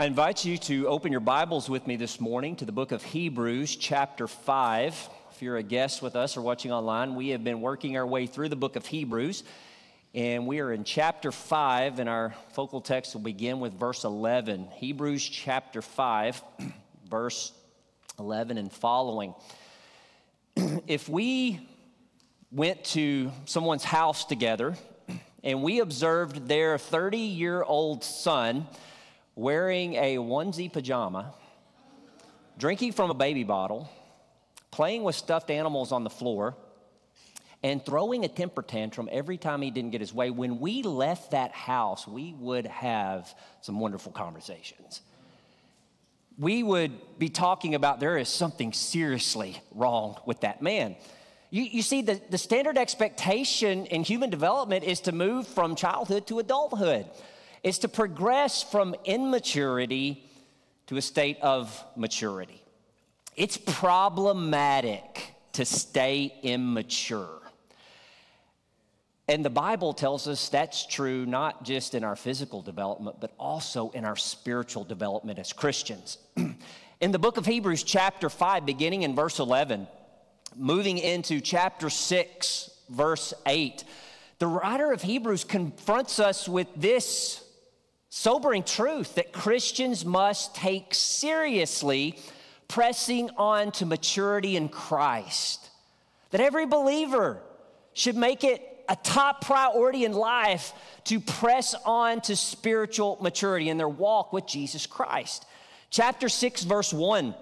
I invite you to open your Bibles with me this morning to the book of Hebrews, chapter 5. If you're a guest with us or watching online, we have been working our way through the book of Hebrews, and we are in chapter 5, and our focal text will begin with verse 11. Hebrews chapter 5, verse 11 and following. If we went to someone's house together and we observed their 30-year-old son wearing a onesie pajama, drinking from a baby bottle, playing with stuffed animals on the floor, and throwing a temper tantrum every time he didn't get his way, when we left that house, we would have some wonderful conversations. We would be talking about there is something seriously wrong with that man. You see, the standard expectation in human development is to move from childhood to adulthood. It's to progress from immaturity to a state of maturity. It's problematic to stay immature. And the Bible tells us that's true not just in our physical development, but also in our spiritual development as Christians. In the book of Hebrews, chapter 5, beginning in verse 11, moving into chapter 6, verse 8, the writer of Hebrews confronts us with this sobering truth that Christians must take seriously pressing on to maturity in Christ. That every believer should make it a top priority in life to press on to spiritual maturity in their walk with Jesus Christ. Chapter 6, verse 1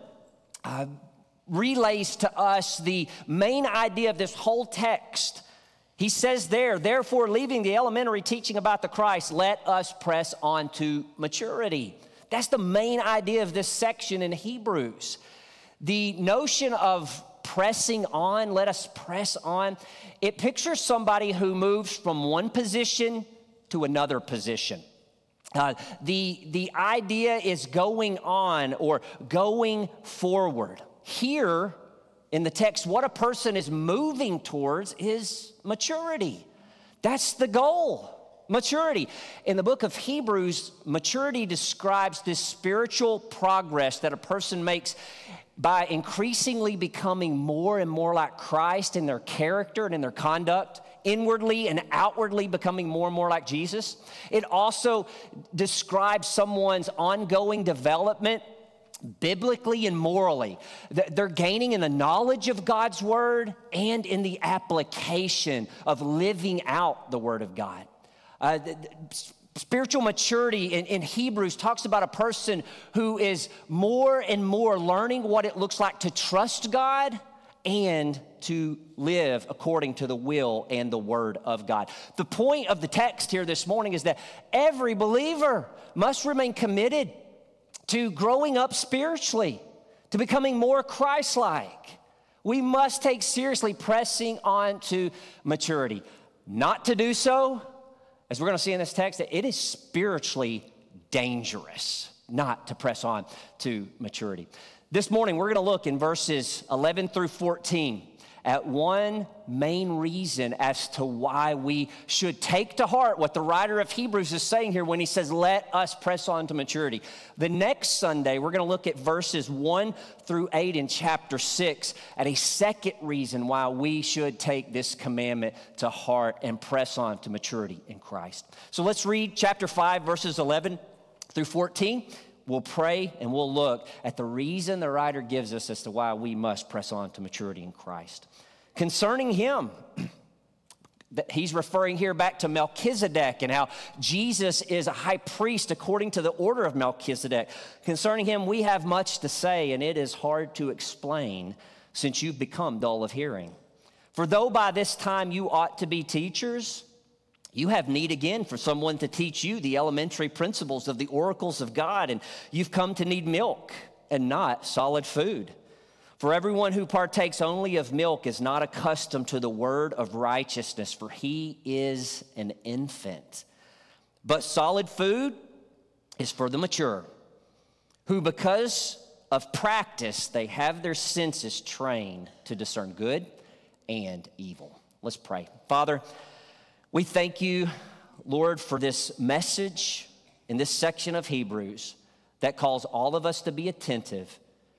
relays to us the main idea of this whole text. He says there, therefore, leaving the elementary teaching about the Christ, let us press on to maturity. That's the main idea of this section in Hebrews. The notion of pressing on, let us press on, it pictures somebody who moves from one position to another position. The idea is going on or going forward. Here in the text, what a person is moving towards is maturity. That's the goal, maturity. In the book of Hebrews, maturity describes this spiritual progress that a person makes by increasingly becoming more and more like Christ in their character and in their conduct, inwardly and outwardly becoming more and more like Jesus. It also describes someone's ongoing development biblically and morally. They're gaining in the knowledge of God's word and in the application of living out the word of God. Spiritual maturity in Hebrews talks about a person who is more and more learning what it looks like to trust God and to live according to the will and the word of God. The point of the text here this morning is that every believer must remain committed to growing up spiritually, to becoming more Christ-like. We must take seriously pressing on to maturity. Not to do so, as we're going to see in this text, that it is spiritually dangerous not to press on to maturity. This morning, we're going to look in verses 11 through 14 at one main reason as to why we should take to heart what the writer of Hebrews is saying here when he says, let us press on to maturity. The next Sunday, we're going to look at verses 1 through 8 in chapter 6 at a second reason why we should take this commandment to heart and press on to maturity in Christ. So let's read chapter 5, verses 11 through 14. We'll pray and we'll look at the reason the writer gives us as to why we must press on to maturity in Christ. Concerning him, he's referring here back to Melchizedek and how Jesus is a high priest according to the order of Melchizedek. Concerning him, we have much to say, and it is hard to explain since you've become dull of hearing. For though by this time you ought to be teachers, you have need again for someone to teach you the elementary principles of the oracles of God, and you've come to need milk and not solid food. For everyone who partakes only of milk is not accustomed to the word of righteousness, for he is an infant. But solid food is for the mature, who because of practice they have their senses trained to discern good and evil. Let's pray. Father, we thank you, Lord, for this message in this section of Hebrews that calls all of us to be attentive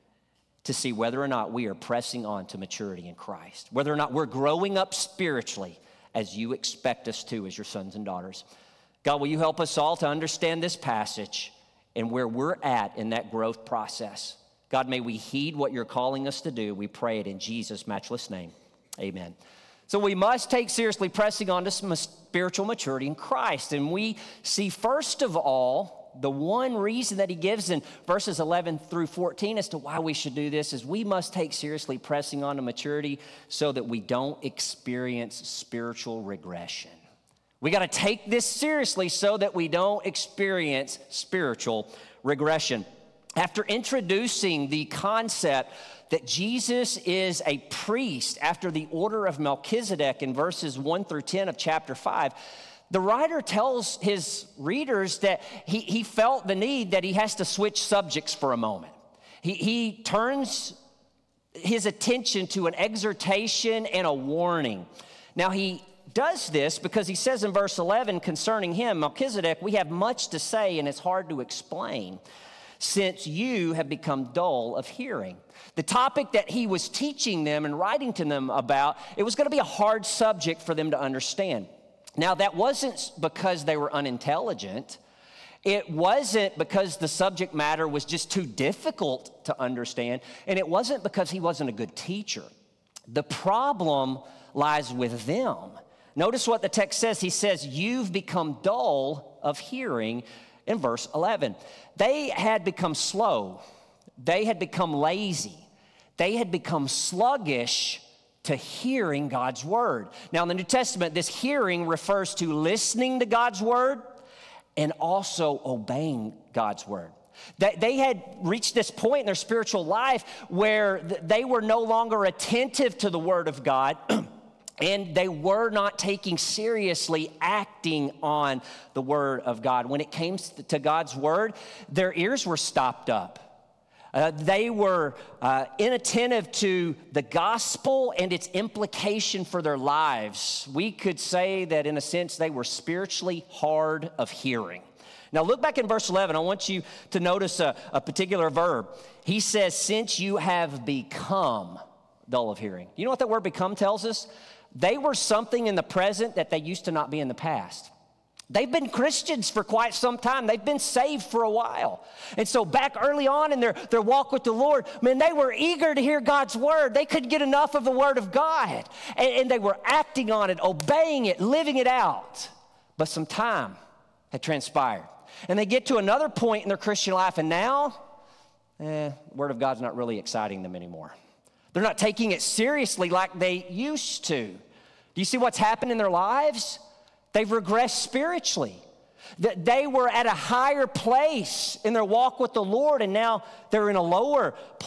to see whether or not we are pressing on to maturity in Christ, whether or not we're growing up spiritually as you expect us to as your sons and daughters. God, will you help us all to understand this passage and where we're at in that growth process? God, may we heed what you're calling us to do. We pray it in Jesus' matchless name. Amen. So we must take seriously pressing on to some spiritual maturity in Christ. And we see, first of all, the one reason that he gives in verses 11 through 14 as to why we should do this is we must take seriously pressing on to maturity so that we don't experience spiritual regression. We got to take this seriously so that we don't experience spiritual regression. After introducing the concept that Jesus is a priest after the order of Melchizedek in verses 1 through 10 of chapter 5, the writer tells his readers that he felt the need that he has to switch subjects for a moment. He turns his attention to an exhortation and a warning. Now, he does this because he says in verse 11 concerning him, Melchizedek, we have much to say and it's hard to explain, since you have become dull of hearing. The topic that he was teaching them and writing to them about, it was going to be a hard subject for them to understand. Now, that wasn't because they were unintelligent. It wasn't because the subject matter was just too difficult to understand. And it wasn't because he wasn't a good teacher. The problem lies with them. Notice what the text says. He says, you've become dull of hearing in verse 11. They had become slow. They had become lazy. They had become sluggish to hearing God's word. Now, in the New Testament, this hearing refers to listening to God's word and also obeying God's word. They had reached this point in their spiritual life where they were no longer attentive to the word of God and they were not taking seriously acting on the word of God. When it came to God's word, their ears were stopped up. They were inattentive to the gospel and its implication for their lives. We could say that in a sense they were spiritually hard of hearing. Now look back in verse 11. I want you to notice a particular verb. He says, since you have become dull of hearing. You know what that word become tells us? They were something in the present that they used to not be in the past. They've been Christians for quite some time. They've been saved for a while. And so back early on in their walk with the Lord, man, they were eager to hear God's word. They couldn't get enough of the word of God. And they were acting on it, obeying it, living it out. But some time had transpired. And they get to another point in their Christian life, and now, the word of God's not really exciting them anymore. They're not taking it seriously like they used to. Do you see what's happened in their lives? They've regressed spiritually. They were at a higher place in their walk with the Lord, and now they're in a lower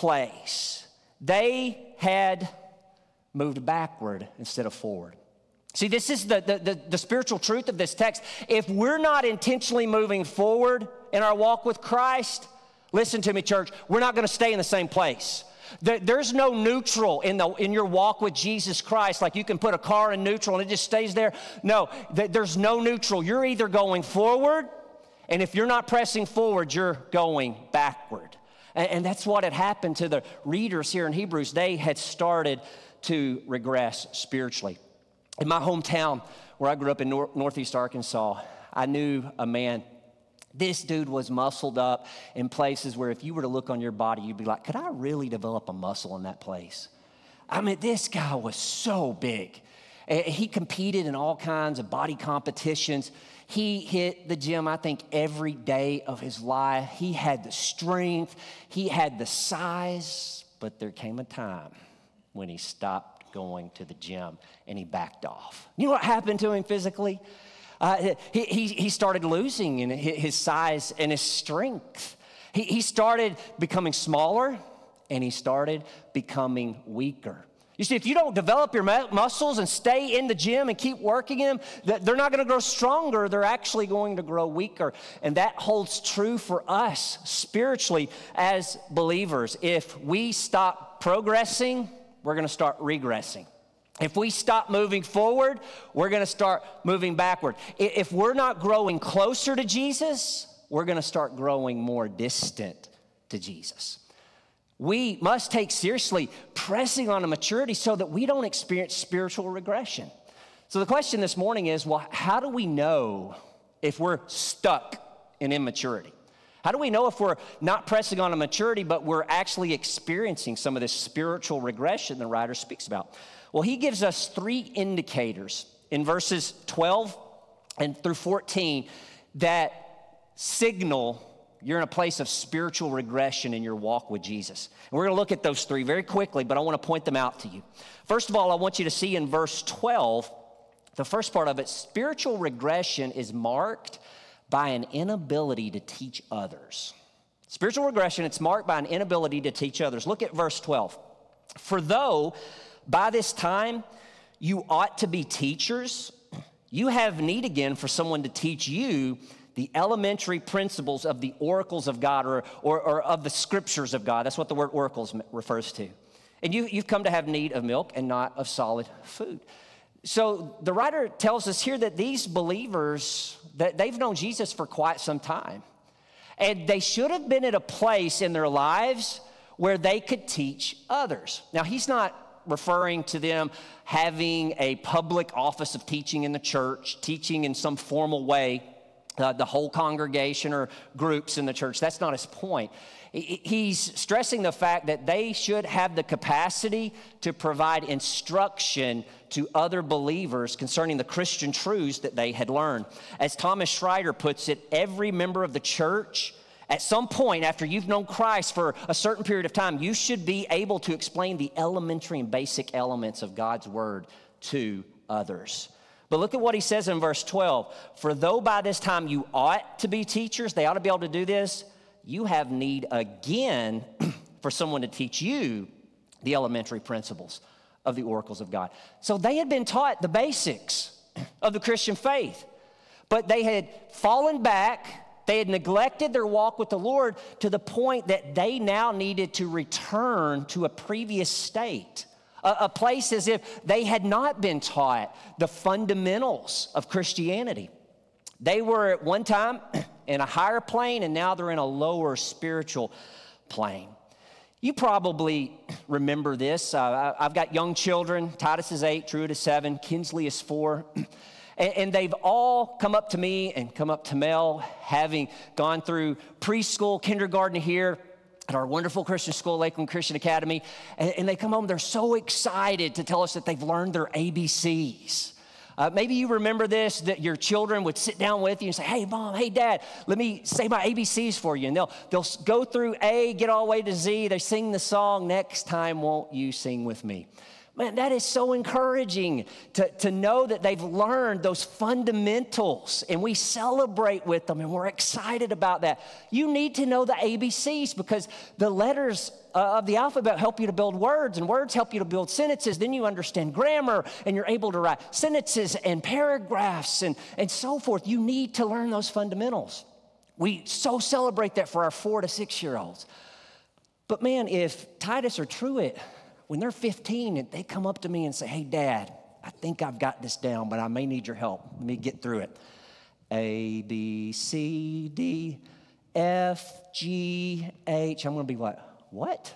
place. They had moved backward instead of forward. See, this is the spiritual truth of this text. If we're not intentionally moving forward in our walk with Christ, listen to me, church, we're not going to stay in the same place. There's no neutral in your walk with Jesus Christ, like you can put a car in neutral and it just stays there. No, there's no neutral. You're either going forward, and if you're not pressing forward, you're going backward. And that's what had happened to the readers here in Hebrews. They had started to regress spiritually. In my hometown, where I grew up in Northeast Arkansas, I knew a man. This dude was muscled up in places where if you were to look on your body, you'd be like, could I really develop a muscle in that place? I mean, this guy was so big. He competed in all kinds of body competitions. He hit the gym, I think, every day of his life. He had the strength. He had the size. But there came a time when he stopped going to the gym and he backed off. You know what happened to him physically? He started losing in his size and his strength. He started becoming smaller and he started becoming weaker. You see, if you don't develop your muscles and stay in the gym and keep working them, they're not going to grow stronger. They're actually going to grow weaker. And that holds true for us spiritually as believers. If we stop progressing, we're going to start regressing. If we stop moving forward, we're going to start moving backward. If we're not growing closer to Jesus, we're going to start growing more distant to Jesus. We must take seriously pressing on a maturity so that we don't experience spiritual regression. So the question this morning is, well, how do we know if we're stuck in immaturity? How do we know if we're not pressing on a maturity, but we're actually experiencing some of this spiritual regression the writer speaks about? Well, he gives us 3 indicators in verses 12 and through 14 that signal you're in a place of spiritual regression in your walk with Jesus. And we're going to look at those 3 very quickly, but I want to point them out to you. First of all, I want you to see in verse 12, the first part of it, spiritual regression is marked by an inability to teach others. Spiritual regression, it's marked by an inability to teach others. Look at verse 12. For though by this time you ought to be teachers, you have need again for someone to teach you the elementary principles of the oracles of God or of the scriptures of God. That's what the word oracles refers to. And you've come to have need of milk and not of solid food. So the writer tells us here that these believers, that they've known Jesus for quite some time. And they should have been at a place in their lives where they could teach others. Now, he's not referring to them having a public office of teaching in the church, teaching in some formal way the whole congregation or groups in the church. That's not his point. He's stressing the fact that they should have the capacity to provide instruction to other believers concerning the Christian truths that they had learned. As Thomas Schreiter puts it, every member of the church, at some point after you've known Christ for a certain period of time, you should be able to explain the elementary and basic elements of God's word to others. But look at what he says in verse 12. For though by this time you ought to be teachers, they ought to be able to do this, you have need again for someone to teach you the elementary principles of the oracles of God. So they had been taught the basics of the Christian faith, but they had fallen back. They had neglected their walk with the Lord to the point that they now needed to return to a previous state, a place as if they had not been taught the fundamentals of Christianity. They were at one time in a higher plane, and now they're in a lower spiritual plane. You probably remember this. I've got young children. Titus is 8, Truett is 7, Kinsley is 4. And they've all come up to me and come up to Mel, having gone through preschool, kindergarten here at our wonderful Christian school, Lakeland Christian Academy. And they come home, they're so excited to tell us that they've learned their ABCs. Maybe you remember this, that your children would sit down with you and say, hey, Mom, hey, Dad, let me say my ABCs for you. And they'll go through A, get all the way to Z. They sing the song, Next Time Won't You Sing With Me. Man, that is so encouraging to know that they've learned those fundamentals, and we celebrate with them, and we're excited about that. You need to know the ABCs because the letters of the alphabet help you to build words, and words help you to build sentences. Then you understand grammar, and you're able to write sentences and paragraphs and so forth. You need to learn those fundamentals. We so celebrate that for our 4 to 6 year olds. But man, if Titus or Truett, when they're 15 and they come up to me and say, hey, Dad, I think I've got this down, but I may need your help. Let me get through it. A, B, C, D, F, G, H. I'm going to be like, what?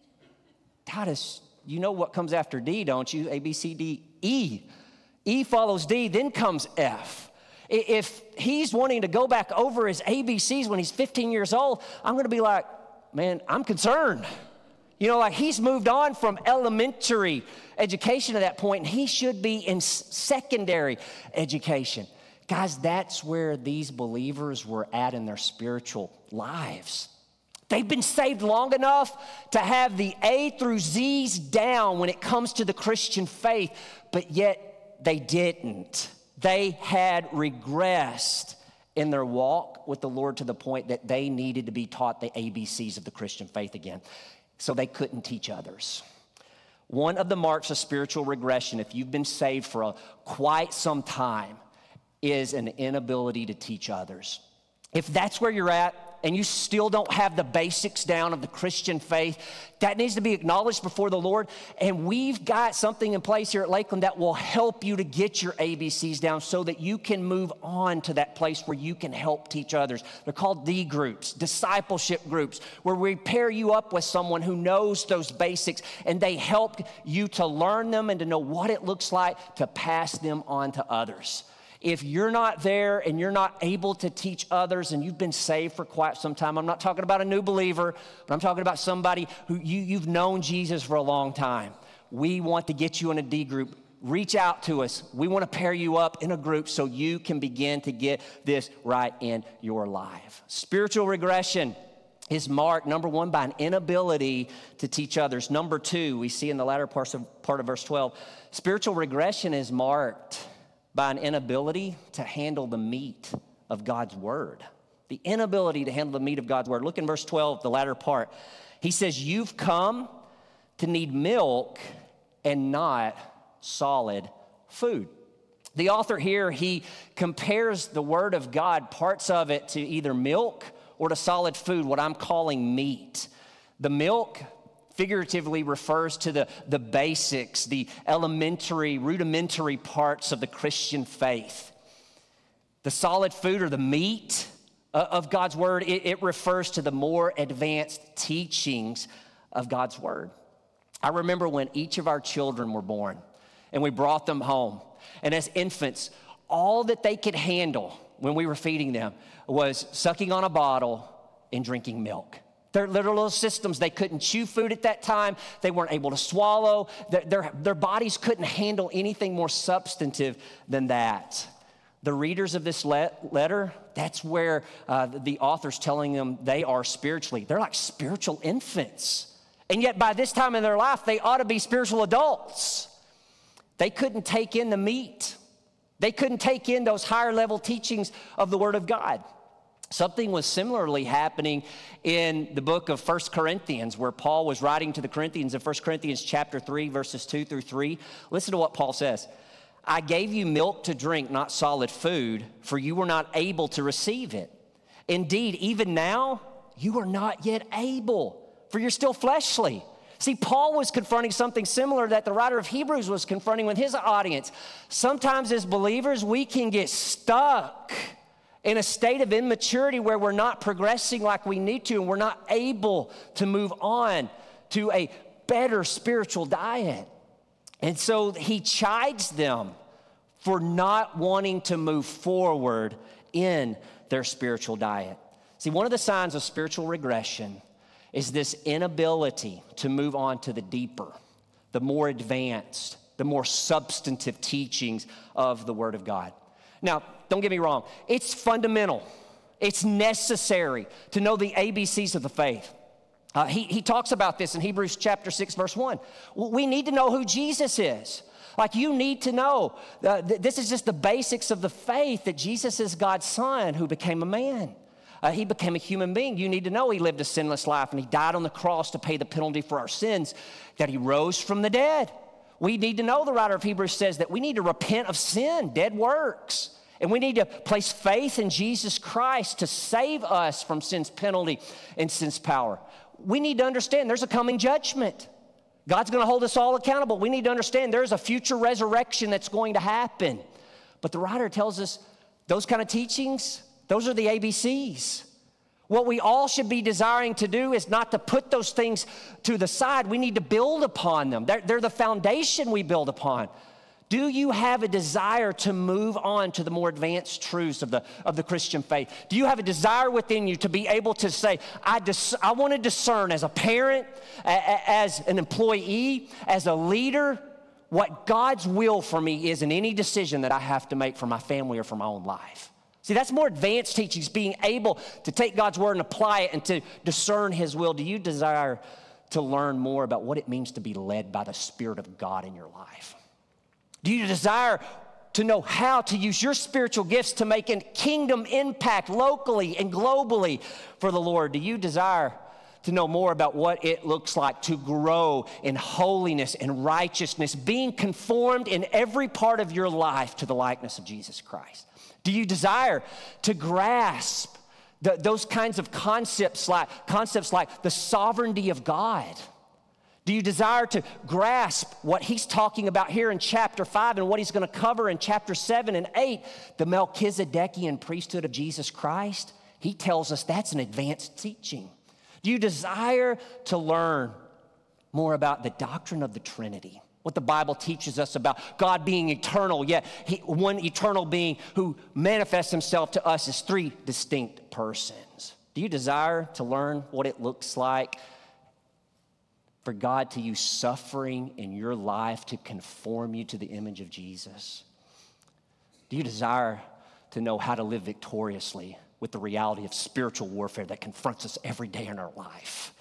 Titus, you know what comes after D, don't you? A, B, C, D, E. E follows D, then comes F. If he's wanting to go back over his ABCs when he's 15 years old, I'm going to be like, man, I'm concerned. You know, like he's moved on from elementary education at that point, and he should be in secondary education. Guys, that's where these believers were at in their spiritual lives. They've been saved long enough to have the A through Z's down when it comes to the Christian faith, but yet they didn't. They had regressed in their walk with the Lord to the point that they needed to be taught the ABCs of the Christian faith again. So they couldn't teach others. One of the marks of spiritual regression, if you've been saved for quite some time, is an inability to teach others. If that's where you're at, and you still don't have the basics down of the Christian faith, that needs to be acknowledged before the Lord. And we've got something in place here at Lakeland that will help you to get your ABCs down so that you can move on to that place where you can help teach others. They're called D groups, discipleship groups, where we pair you up with someone who knows those basics and they help you to learn them and to know what it looks like to pass them on to others. If you're not there and you're not able to teach others and you've been saved for quite some time, I'm not talking about a new believer, but I'm talking about somebody who you've known Jesus for a long time. We want to get you in a D group. Reach out to us. We want to pair you up in a group so you can begin to get this right in your life. Spiritual regression is marked, number one, by an inability to teach others. Number two, we see in the latter part of verse 12, spiritual regression is marked by an inability to handle the meat of God's word. The inability to handle the meat of God's word. Look in verse 12, the latter part. He says, you've come to need milk and not solid food. The author here, he compares the word of God, parts of it, to either milk or to solid food, what I'm calling meat. The milk figuratively refers to the basics, the elementary, rudimentary parts of the Christian faith. The solid food, or the meat of God's word, it refers to the more advanced teachings of God's word. I remember when each of our children were born and we brought them home. And as infants, all that they could handle when we were feeding them was sucking on a bottle and drinking milk. Their little systems, they couldn't chew food at that time. They weren't able to swallow. Their bodies couldn't handle anything more substantive than that. The readers of this letter, that's where the author's telling them they are spiritually. They're like spiritual infants. And yet by this time in their life, they ought to be spiritual adults. They couldn't take in the meat. They couldn't take in those higher level teachings of the Word of God. Something was similarly happening in the book of 1 Corinthians, where Paul was writing to the Corinthians in 1 Corinthians chapter 3, verses 2 through 3. Listen to what Paul says. I gave you milk to drink, not solid food, for you were not able to receive it. Indeed, even now, you are not yet able, for you're still fleshly. See, Paul was confronting something similar that the writer of Hebrews was confronting with his audience. Sometimes as believers, we can get stuck in a state of immaturity where we're not progressing like we need to, and we're not able to move on to a better spiritual diet. And so he chides them for not wanting to move forward in their spiritual diet. See, one of the signs of spiritual regression is this inability to move on to the deeper, the more advanced, the more substantive teachings of the Word of God. Now, don't get me wrong. It's fundamental. It's necessary to know the ABCs of the faith. He talks about this in Hebrews chapter 6, verse 1. We need to know who Jesus is. Like, you need to know. This is just the basics of the faith, that Jesus is God's Son who became a man. He became a human being. You need to know he lived a sinless life, and he died on the cross to pay the penalty for our sins, that he rose from the dead. We need to know, the writer of Hebrews says, that we need to repent of sin, dead works. And we need to place faith in Jesus Christ to save us from sin's penalty and sin's power. We need to understand there's a coming judgment. God's going to hold us all accountable. We need to understand there's a future resurrection that's going to happen. But the writer tells us those kind of teachings, those are the ABCs. What we all should be desiring to do is not to put those things to the side. We need to build upon them. They're the foundation we build upon. Do you have a desire to move on to the more advanced truths of the Christian faith? Do you have a desire within you to be able to say, I want to discern as a parent, as an employee, as a leader, what God's will for me is in any decision that I have to make for my family or for my own life? See, that's more advanced teachings, being able to take God's word and apply it and to discern his will. Do you desire to learn more about what it means to be led by the Spirit of God in your life? Do you desire to know how to use your spiritual gifts to make a kingdom impact locally and globally for the Lord? Do you desire to know more about what it looks like to grow in holiness and righteousness, being conformed in every part of your life to the likeness of Jesus Christ? Do you desire to grasp Those kinds of concepts like the sovereignty of God. Do you desire to grasp what he's talking about here in chapter 5 and what he's going to cover in chapter 7 and 8, the Melchizedekian priesthood of Jesus Christ? He tells us that's an advanced teaching. Do you desire to learn more about the doctrine of the Trinity? What the Bible teaches us about God being eternal, yet one eternal being who manifests himself to us as three distinct persons. Do you desire to learn what it looks like for God to use suffering in your life to conform you to the image of Jesus? Do you desire to know how to live victoriously with the reality of spiritual warfare that confronts us every day in our life?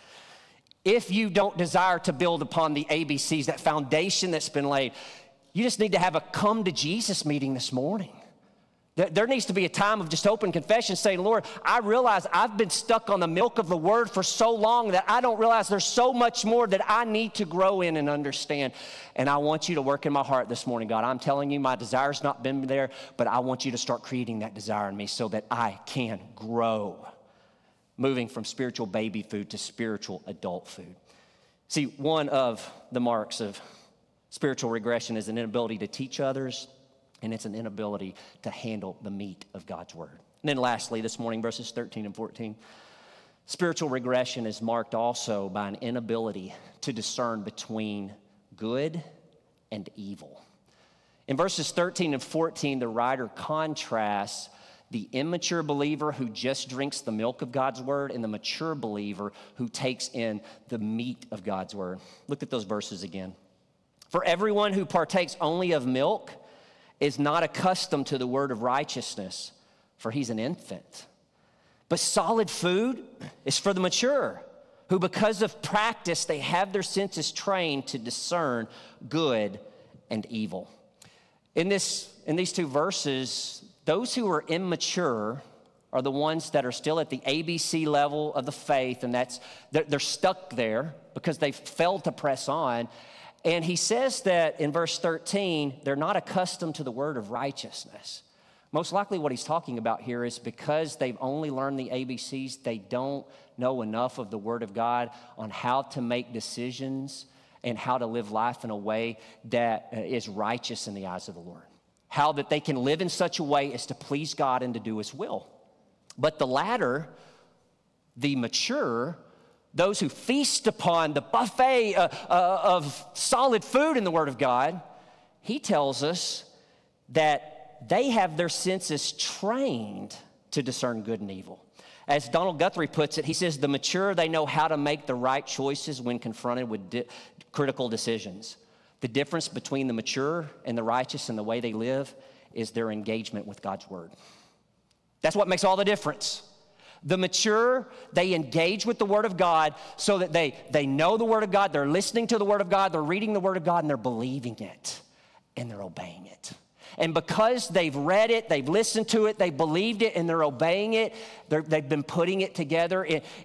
If you don't desire to build upon the ABCs, that foundation that's been laid, you just need to have a come to Jesus meeting this morning. There needs to be a time of just open confession saying, Lord, I realize I've been stuck on the milk of the word for so long that I don't realize there's so much more that I need to grow in and understand. And I want you to work in my heart this morning, God. I'm telling you, my desire's not been there, but I want you to start creating that desire in me so that I can grow, moving from spiritual baby food to spiritual adult food. See, one of the marks of spiritual regression is an inability to teach others, and it's an inability to handle the meat of God's word. And then lastly, this morning, verses 13 and 14, spiritual regression is marked also by an inability to discern between good and evil. In verses 13 and 14, the writer contrasts the immature believer who just drinks the milk of God's word and the mature believer who takes in the meat of God's word. Look at those verses again. For everyone who partakes only of milk is not accustomed to the word of righteousness, for he's an infant. But solid food is for the mature, who because of practice, they have their senses trained to discern good and evil. In these two verses, those who are immature are the ones that are still at the ABC level of the faith, and they're stuck there because they've failed to press on. And he says that in verse 13, they're not accustomed to the word of righteousness. Most likely what he's talking about here is because they've only learned the ABCs, they don't know enough of the word of God on how to make decisions and how to live life in a way that is righteous in the eyes of the Lord. How that they can live in such a way as to please God and to do his will. But the latter, the mature, those who feast upon the buffet of solid food in the Word of God, he tells us that they have their senses trained to discern good and evil. As Donald Guthrie puts it, he says, the mature, they know how to make the right choices when confronted with critical decisions. The difference between the mature and the righteous and the way they live is their engagement with God's Word. That's what makes all the difference. The mature, they engage with the Word of God so that they know the Word of God, they're listening to the Word of God, they're reading the Word of God, and they're believing it, and they're obeying it. And because they've read it, they've listened to it, they believed it, and they're obeying it, they've been putting it together,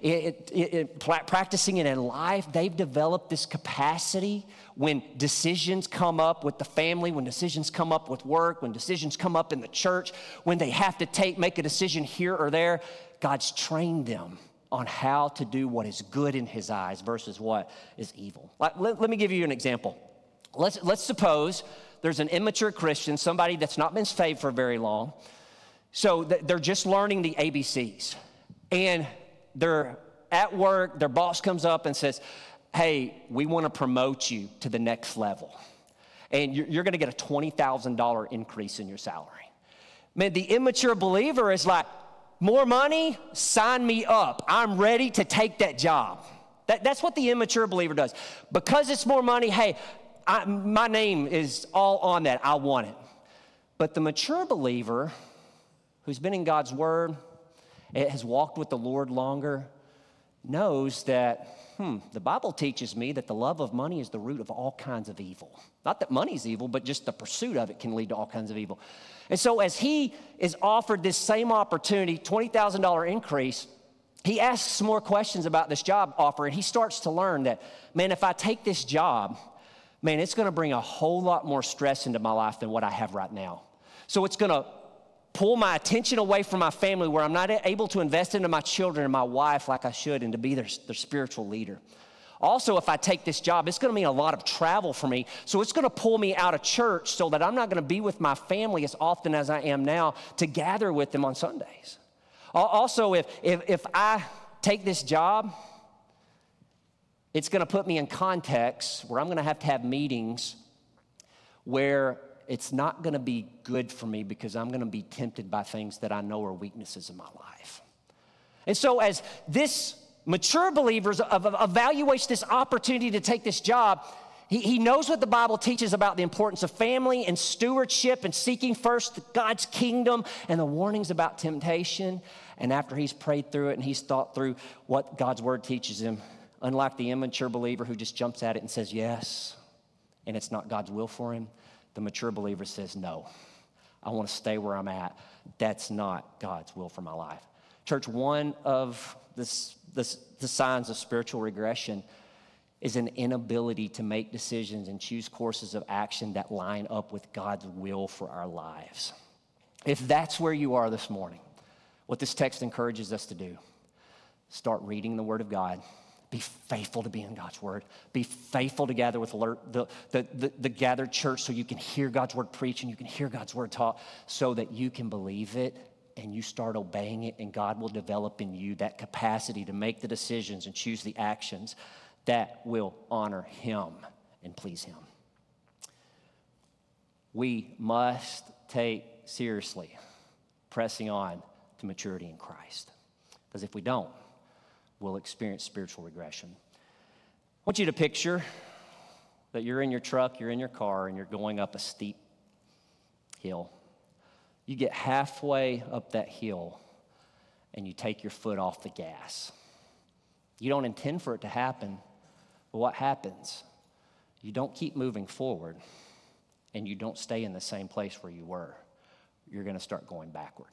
practicing it in life, they've developed this capacity when decisions come up with the family, when decisions come up with work, when decisions come up in the church, when they have to make a decision here or there, God's trained them on how to do what is good in his eyes versus what is evil. Let me give you an example. Let's suppose there's an immature Christian, somebody that's not been saved for very long. So they're just learning the ABCs. And they're at work, their boss comes up and says, hey, we want to promote you to the next level. And you're going to get a $20,000 increase in your salary. Man, the immature believer is like, more money, sign me up. I'm ready to take that job. That's what the immature believer does. Because it's more money, hey, my name is all on that. I want it. But the mature believer who's been in God's Word, has walked with the Lord longer, knows that, the Bible teaches me that the love of money is the root of all kinds of evil. Not that money's evil, but just the pursuit of it can lead to all kinds of evil. And so as he is offered this same opportunity, $20,000 increase, he asks more questions about this job offer, and he starts to learn that, man, if I take this job, man, it's going to bring a whole lot more stress into my life than what I have right now. So it's going to pull my attention away from my family where I'm not able to invest into my children and my wife like I should and to be their spiritual leader. Also, if I take this job, it's going to mean a lot of travel for me. So it's going to pull me out of church so that I'm not going to be with my family as often as I am now to gather with them on Sundays. Also, if I take this job, it's going to put me in context where I'm going to have meetings where it's not going to be good for me because I'm going to be tempted by things that I know are weaknesses in my life. And so as this mature believer evaluates this opportunity to take this job, he knows what the Bible teaches about the importance of family and stewardship and seeking first God's kingdom and the warnings about temptation. And after he's prayed through it and he's thought through what God's word teaches him, unlike the immature believer who just jumps at it and says yes, and it's not God's will for him, the mature believer says, no, I want to stay where I'm at. That's not God's will for my life. Church, one of the signs of spiritual regression is an inability to make decisions and choose courses of action that line up with God's will for our lives. If that's where you are this morning, what this text encourages us to do, start reading the Word of God. Be faithful to be in God's Word. Be faithful to gather with the gathered church so you can hear God's Word preached and you can hear God's Word taught so that you can believe it and you start obeying it, and God will develop in you that capacity to make the decisions and choose the actions that will honor Him and please Him. We must take seriously pressing on to maturity in Christ, because if we don't, we'll experience spiritual regression. I want you to picture that you're in your truck, you're in your car, and you're going up a steep hill. You get halfway up that hill, and you take your foot off the gas. You don't intend for it to happen, but what happens? You don't keep moving forward, and you don't stay in the same place where you were. You're going to start going backward.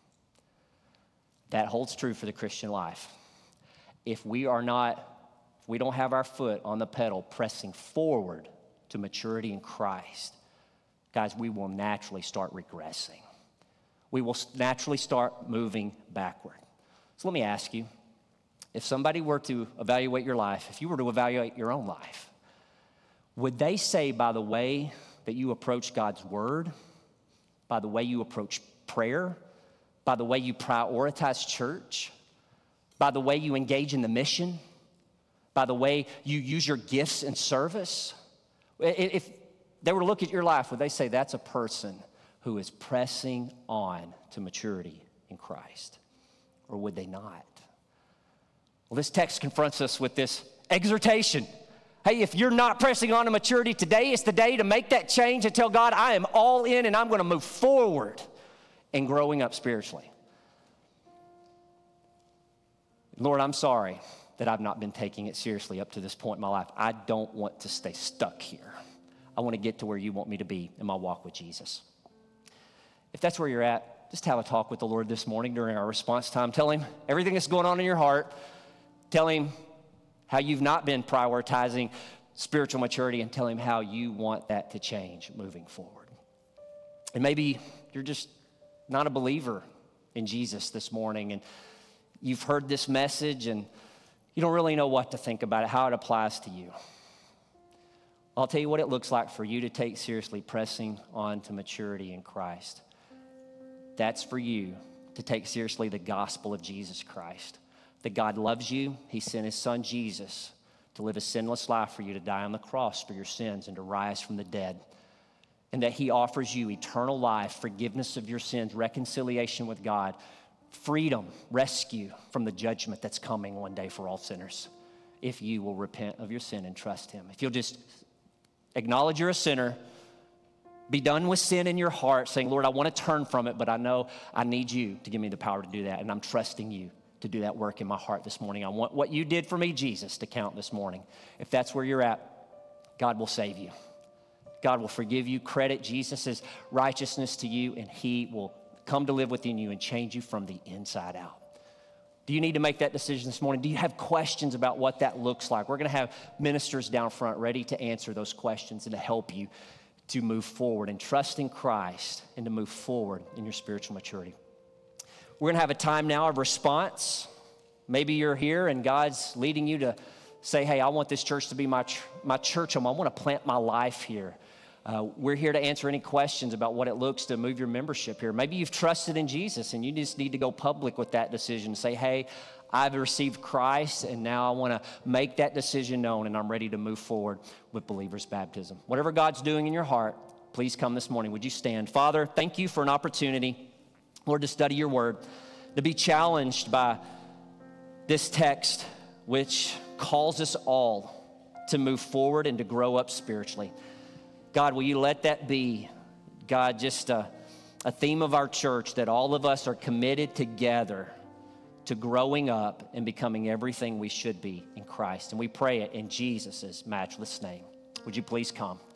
That holds true for the Christian life. If we don't have our foot on the pedal pressing forward to maturity in Christ, guys, we will naturally start regressing. We will naturally start moving backward. So let me ask you, if somebody were to evaluate your life, if you were to evaluate your own life, would they say by the way that you approach God's word, by the way you approach prayer, by the way you prioritize church, by the way you engage in the mission, by the way you use your gifts in service? If they were to look at your life, would they say that's a person who is pressing on to maturity in Christ? Or would they not? Well, this text confronts us with this exhortation. Hey, if you're not pressing on to maturity, today is the day to make that change and tell God, I am all in and I'm going to move forward in growing up spiritually. Lord, I'm sorry that I've not been taking it seriously up to this point in my life. I don't want to stay stuck here. I want to get to where you want me to be in my walk with Jesus. If that's where you're at, just have a talk with the Lord this morning during our response time. Tell Him everything that's going on in your heart. Tell Him how you've not been prioritizing spiritual maturity, and tell Him how you want that to change moving forward. And maybe you're just not a believer in Jesus this morning, and you've heard this message and you don't really know what to think about it, how it applies to you. I'll tell you what it looks like for you to take seriously pressing on to maturity in Christ. That's for you to take seriously the gospel of Jesus Christ. That God loves you. He sent His Son Jesus to live a sinless life for you, to die on the cross for your sins and to rise from the dead. And that He offers you eternal life, forgiveness of your sins, reconciliation with God, freedom, rescue from the judgment that's coming one day for all sinners, if you will repent of your sin and trust Him. If you'll just acknowledge you're a sinner, be done with sin in your heart, saying, Lord, I want to turn from it, but I know I need you to give me the power to do that, and I'm trusting you to do that work in my heart this morning. I want what you did for me, Jesus, to count this morning. If that's where you're at, God will save you. God will forgive you, credit Jesus' righteousness to you, and He will come to live within you and change you from the inside out. Do you need to make that decision this morning? Do you have questions about what that looks like? We're going to have ministers down front ready to answer those questions and to help you to move forward and trust in Christ and to move forward in your spiritual maturity. We're going to have a time now of response. Maybe you're here and God's leading you to say, hey, I want this church to be my church home. I want to plant my life here. We're here to answer any questions about what it looks to move your membership here. Maybe you've trusted in Jesus and you just need to go public with that decision. Say, hey, I've received Christ and now I want to make that decision known and I'm ready to move forward with believer's baptism. Whatever God's doing in your heart, please come this morning. Would you stand? Father, thank you for an opportunity, Lord, to study your word, to be challenged by this text, which calls us all to move forward and to grow up spiritually. God, will you let that be, God, just a theme of our church, that all of us are committed together to growing up and becoming everything we should be in Christ. And we pray it in Jesus' matchless name. Would you please come?